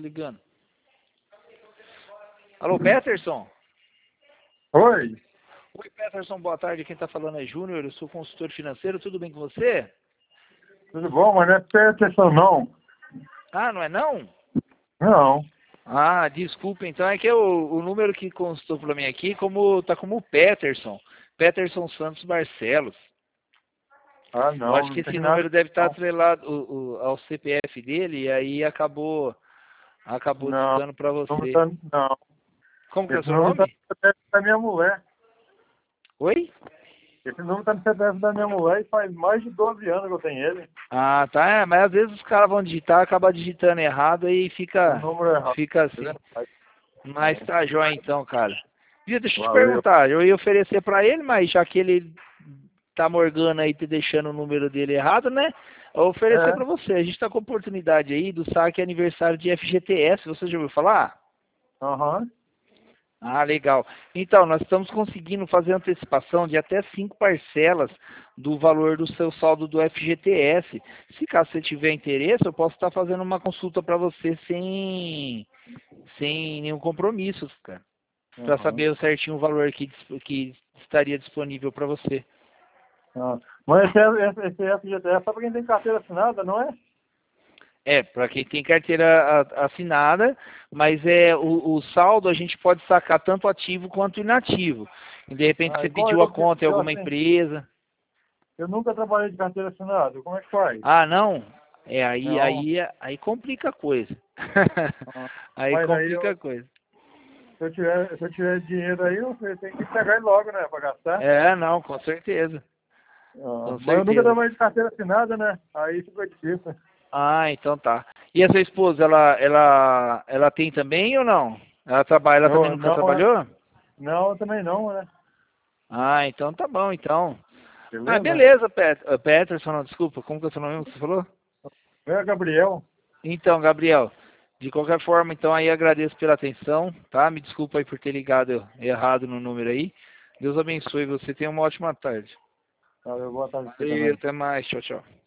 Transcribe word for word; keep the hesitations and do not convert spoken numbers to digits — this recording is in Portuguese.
ligando. Alô, Peterson? Oi. Oi, Peterson, boa tarde. Quem está falando é Júnior, eu sou consultor financeiro. Tudo bem com você? Tudo bom, mas não é Peterson, não. Ah, não é não? Não. Ah, desculpa, então é que o, o número que constou para mim aqui como, tá como Peterson. Peterson Santos Barcelos. Ah, Eu não, acho que não tem esse nada. número deve estar Não, atrelado o, o, ao C P F dele e aí acabou, acabou não. dando para Esse número você. tá, não. Como que é o Esse seu número tá no nome? C P F da minha mulher. Oi? Esse número tá no C P F da minha mulher e faz mais de doze anos que eu tenho ele. Ah, tá. É, mas às vezes os caras vão digitar, acaba digitando errado e O fica, número é errado. fica É assim. verdade. Mas tá jóia então, cara. Viu, deixa eu te Valeu. perguntar, eu ia oferecer pra ele, mas já que ele tá morgando aí, te deixando o número dele errado, né? Eu vou oferecer pra É. você. A gente tá com oportunidade aí do saque aniversário de F G T S, você já ouviu falar? Aham. Ah, legal. Então, nós estamos conseguindo fazer antecipação de até cinco parcelas do valor do seu saldo do F G T S. Se caso você tiver interesse, eu posso estar fazendo uma consulta para você sem, sem nenhum compromisso, cara. Para Aham. saber certinho o valor que, dis- que estaria disponível para você. Ah. Mas esse, esse, esse F G T é só pra quem tem carteira assinada, não é? É, para quem tem carteira a- assinada, mas é o, o saldo a gente pode sacar tanto ativo quanto inativo. E de repente Ah, você igual pediu a eu, que- conta em eu alguma assim, empresa. eu nunca trabalhei de carteira assinada. Como é que faz? Ah, não? É, aí, Não. aí, aí complica a coisa. Ah. Aí Mas aí complica eu, a coisa. Se eu tiver, se eu tiver dinheiro aí, eu tenho que pegar ele logo, né? Pra gastar. É, não, com certeza. Ah, Com mas eu nunca certeza. trabalhei de carteira assinada, né? Aí fica difícil. Ah, então tá. E a sua esposa, ela, ela, ela tem também ou não? Ela trabalha, ela também Eu, nunca não, trabalhou? não, eu também não, né? Ah, então tá bom, então. Ah, Beleza? beleza, Pet, uh, Peterson, não, desculpa, como que é o seu nome que você falou? Meu é Gabriel. Então, Gabriel, de qualquer forma, então aí agradeço pela atenção, tá? Me desculpa aí por ter ligado errado no número aí. Deus abençoe você, tenha uma ótima tarde. Valeu, boa tarde pra você Valeu, também. até mais, tchau, tchau.